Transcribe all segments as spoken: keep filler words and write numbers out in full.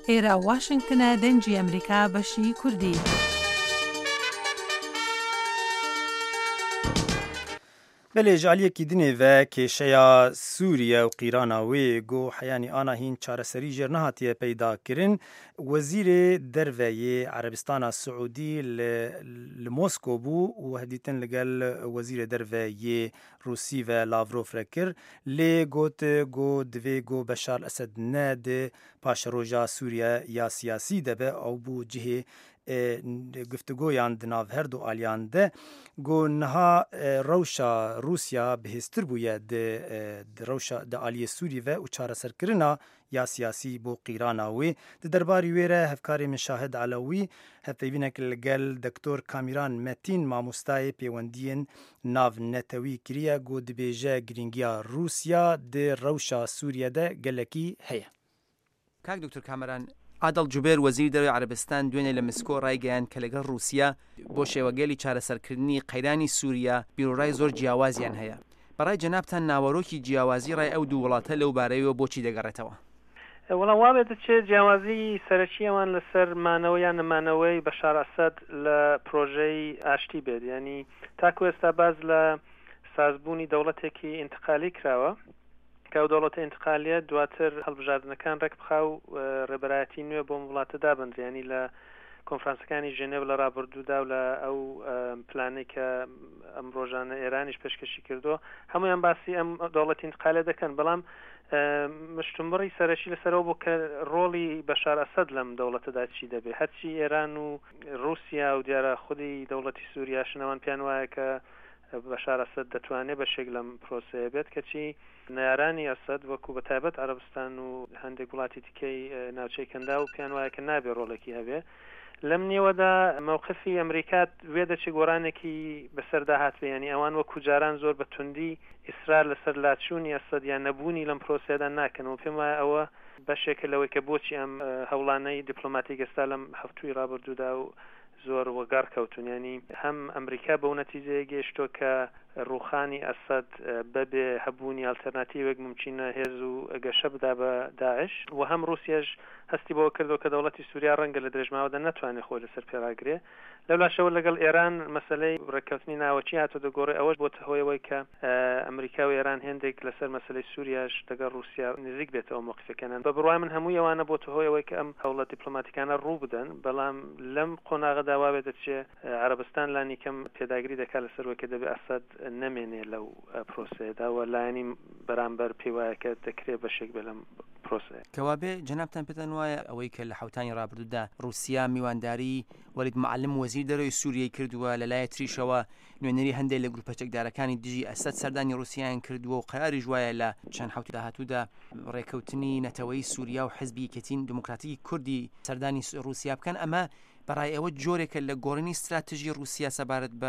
ئێرە واشنگتنە دەنگی ئەمریکا بەشی کوردی. بله جالیکی دنی و کشیا سوریه و قیرانا وی گو حیانی آنا هین چارەسەری ژێر نەهاتیە پیدا کرن. وزیر دروی عربستان سعودی لموسکو بو و هدیتن لگل وزیر دروی روسی و لاوروف رکر لی گوت گو دوی گو بشار اسد ند پاش روژا سوریه یا سیاسی دبه او بو جهه گفتگویان دناو هر دو آلیان ده گو نها روشا روسیا بهستر بویه ده روشا ده آلی سوری و و چاره سرکرنا یا سیاسی بو قیراناوی ده درباری ویره هفکاری مشاهد علوی هفیبینک لگل دکتور کامیران متین ماموستای پیوندین ناو نتوی کریه گو دبیجه گرینگیا روسیا ده روشا سوریه ده گلکی هیا. کاک دکتور کامران عادل جوبیر وەزیری دەرەوەی عەرەبستان دوێنێ لە مسکۆ ڕایگەیاند کە لەگەڵ رووسیا بۆ شێوەگەلی چارەسەرکردنی قەیرانی سووریا بیرۆڕای زۆر جیاوازیان هەیە. بەڕای جەنابتان ناوەڕۆکی جیاوازی ڕای ئەو دوو وڵاتە لەو بارەیەوە بۆچی دەگەڕێتەوە؟ وەڵام وا بێت دەچێت جیاوازی سەرەکی ئەوان لەسەر مانەوە یان نەمانەوەی بەشار ئەسەد لە پرۆژەی ئاشتی بێت، ینی تاکو ئێستا باز لە سازبوونی دەوڵەتێکی ئینتقالی کراوە کە ئەو دەوڵەتە ئینتقالیە دواتر هەڵبژاردنەکان ڕێک بخا و ڕێبەرایەتی نوێ بۆ وڵاتە دابەندرێ، ینی لە کۆنفرانسەکانی ژنێڤ لە ڕابردوودا و لە ئەو پلانەی کە ئەم ڕۆژانە ئێرانیش پێشکەشی کردووە هەمویان باسی ئەم دەوڵەتی ئینتقالیە دەکەن، بەڵام مشتومڕی سەرەکی لەسەرەوە بوو کە ڕۆڵی بەشار ئەسەد لەم دەوڵەتەدا چی دەبێت. هەرچی ئێران و رووسیا و دیارە خودی دەوڵەتی سووریا شنەوان پیان وایە کە بەشار ئەسەد دەتوانێت بەشێک لەم پرۆسەیە بێت، کەچی نارانی ئەسەد وەکو بەتایبەت عەرەبستان و هەندێک وڵاتی دیکەی ناوچەی کەندا و پیان وایە کە نابێ ڕۆڵێکی هەبێ. لەم نێوەدا مەوقفی ئەمریکات وێ دەچێت گۆڕانێکی بەسەردا هاتوێ، ینی ئەوان وەکو جاران زۆر بە توندی ئیسرار لەسەر لاتچوونی ئەسەد یان نەبوونی لەم پرۆسەیەدا ناکەن و پێم وایە ئەوە بەشێکە لەوەی کە بۆچی ئەم هەوڵانەی دیپلۆماتیک ئێستا لەم هەفتووی ڕابردوودا و زۆر وەگار کەوتون، ینی هەم ئەمریکا بەو نەتیجەیە گەیشتۆ کە ڕوخانی ئەسەد بەبێ هەبوونی ئالتەرناتیڤێک ممکنە هێز و گەشە بدا بە داعش و هەم رووسیاش هەستی بەوە کردو کە دەوڵەتی سووریا ڕەنگە لە درێژماوەدا نەتوانێت خۆی لەسەر پێڕاگرێ. لەولاشەوە لەگەڵ ئێران مەسەلەی ڕێککەوتنی ناوەچی هاتۆ دەگۆڕێ، ئەوەش بۆتە هۆیەوەی کە ئەمریکا و ئێران هێندێک لەسەر مەسەلەی سووریاش دەگەڵ رووسیا نزیک بێتەوە موقفەکەنان. بە بڕوای من هەمووی ئەوانە بۆتە هۆیەوەی کە ئەم هەوڵە دیپلۆماتیکانە ڕوو بدەن، بەڵام لەم قۆناغەدا وا بێت دەچێت عەرەبستان لانی کەم پێداگیری دەکات لەسەرەوەی کە دەبێت ئەسەد نەمێنێ لەو پرۆسەیەدا و لایەنی بەرامبەر پێی وایە کە دەکرێت بەشێک بێ لەم پرۆسەیە. کەوابێ جەنابتان پێتان وایە ئەوەی کە لە حوتانی ڕابردوودا رووسیا میوانداری وەلید معەلم وەزیر دەرەوەی سووریای کردووە، لەلایە تریشەوە نوێنەری هەندێک لە گروپە چەکدارەکانی دژی ئەسەد سەردانی رووسیایان کردووە و قەراریش وایە لە چەند حوتی داهاتوودا ڕێکەوتنی نەتەوەی سووریا و حزبی یەکێتیی دموکراتیکی کوردی سەردانی رووسیا بکەن. ئەمە بەڕای ئەوە جۆرێکە لە گۆڕینی استراتژی رووسیا سەبارەت بە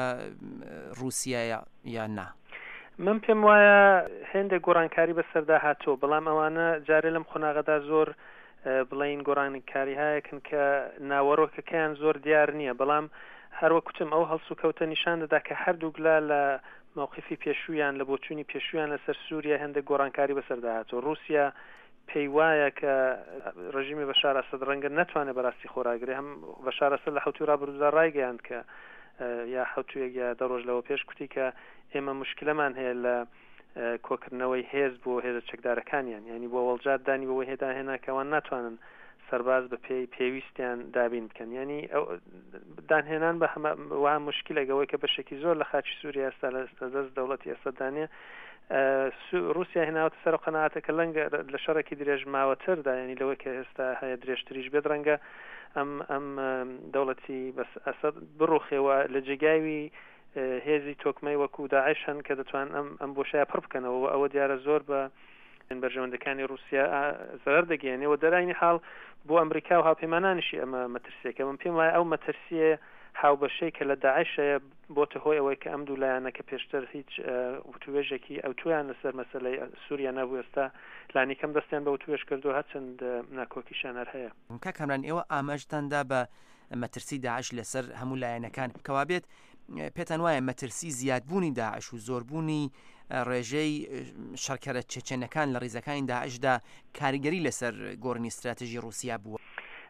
رووسیا یان نا؟ من پێم وایە هێندێک گۆڕانکاری بەسەردا هاتووە، بەڵام ئەوانە جارێ لەم خۆناغەدا زۆر بڵین گۆڕانکاری هەیەکن کە ناوەڕۆکەکەیان زۆر دیار نییە، بەڵام هەروەکوتم ئەو هەڵسو کەوتە نیشان دەدا کە هەردووگلا لە موقفی پێشویان لە بۆچوونی پێشویان لەسەر سووریا هەندێک گۆڕانکاری بەسەردا هاتووە. رووسیا پێی وایە کە ڕژیمی بەشار ئەسەد ڕەنگە نەتوانێت بەڕاستی خۆراگرێ، هەم بەشار ئەسەد لە حوتی ڕابردوودا ڕایگەیاند کە یا حوتویەک یا دەڕۆژ لەوە پێش کوتی کە ئێمە مشکلەمان هەیە لە کۆکردنەوەی هێز بۆ هێزە چەکدارەکانیان، ینی بۆ وەڵجات دانی بۆەوەی هێدا هێناکەوان ناتوانن سەرباز بە پێی پێویستیان دابین بکەن، ینی دانهێنان بە وا مشکلێکەوەی کە بەشێکی زۆر لە خاچی سووریا ئێستا لە دەست دەوڵەتی ئەسەدانێ رووسیا هێناوەتە سەر قەناعەتەکە لەنگە لە شەڕێکی درێژ ماوەتردا، ینی لەوەی کە ئێستا هەیە درێژتریش بێت ڕەنگە ئەم ئەم دەوڵەتی ئەسەد بڕوخێەوە لە جێگاوی هێزی تۆکمەی وەکو داعش هەن کە دەتوان ئەم ئەم بۆشایە پڕ بکەنەوە. ئەوە دیارە زۆر بە بەرژەوەندەکانی رووسیا زەرەر دەگەێنێەوە. دەرانی حاڵ بۆ ئەمریکا و هاوپەیمانانیشی ئەمە مەترسیەکە. من پێم وایە ئەو مەترسیە هاوبەشەی کە لە داعشەیە بۆتە هۆی ئەوەی کە ئەم دوو لایەنە کە پێشتر هیچ وتوێژێکی ئەو تویان لەسەر مەسەلەی سووریا نەبوو، ئێستا لانی کەم دەستیان بە وتوێژ کردو هەرچەند ناکۆکیشانەر هەیە. کاک کامران ئێوە ئاماژتاندا بە مەترسی داعش لەسەر هەموو لایەنەکان کەوابێت پێتان وایە مەترسی زیادبوونی داعش و زۆربوونی ڕێژەی شەڕکەرە چێچێنەکان لە ڕیزەکانی داعشدا کاریگەری لەسەر گۆڕنی استراتژی رووسیا بووە؟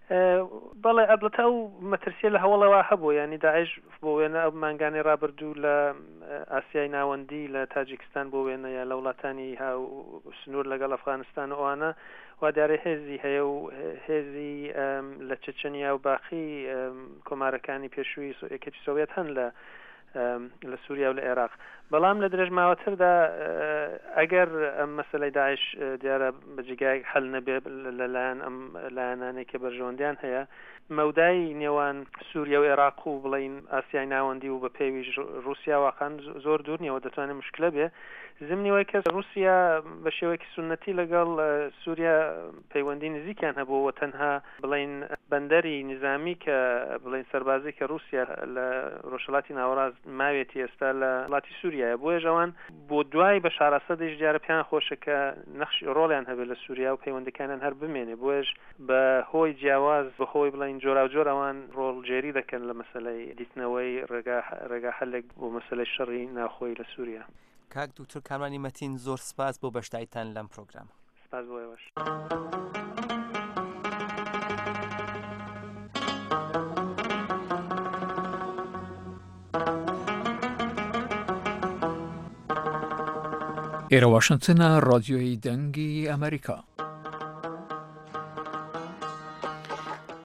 بەڵێ ئەبلەتە ئەو مەترسیە لە هەوڵەوە هەبوو، ینی داعش بۆ وێنە ئەو مانگانی ڕابردوو لە ئاسیای ناوەندی لە تاجیکستان بۆ وێنە یا لە وڵاتانی هاو سنوور لەگەڵ ئەفغانستان و ئەوانە وا دیارە هێزی هەیە و هێزی لە چەچەنیا و باقی کۆمارەکانی پێشووی یەکێتی سۆڤێت هەن لە لە سووریا و لە عێراق. بەڵام لە درێژ ماوەتردا ئەگەر ئەم مەسەلەی داعش دیارە بەجگای هەل نەبێ لەلایەن ئەم لایەنانێک کە بەرژەوەندیان هەیە، مەودای نێوان سووریا و عێراق و بڵین ئاسیای ناوەندی و بە پێویش رووسیا واقعا زۆر دوور نیەوە، دەتوانێت مشکلە بێ. زمینەوەی کە رووسیا بە شێوەیەکی سنەتی لەگەڵ سووریا پەیوەندی نزیکیان هەبووە، تەنها بڵین بەندەری نظامی کە بڵین سەربازی کە رووسیا لە ڕۆژهەڵاتی ناوەڕاست ماوێتی ئێستا لە وڵاتی سووریایە، بۆیە ژەوان بۆ دوای بە شارەسەدیش دیارە پێیان خۆشە کە نەخشی ڕۆڵیان هەبێت لە سووریا و پەیوەندەکانیان هەر بمێنێ، بۆیەش بە هۆی جیاواز بە هۆی بڵین جۆرا و جۆر ئەوان ڕۆڵجێری دەکەن لە مەسەلەی دیتنەوەی ڕێگا حەلێک بۆ مەسەلەی شەڕی ناوخۆی لە سووریا. کاک دوکتۆر کامرانی مەتین، زۆر سپاس بۆ بەشداریتان لەم پرۆگرام. سپاس بۆ ئێوەش. ئێرە واشنگتنە، ڕادیۆی دەنگی ئەمریکا.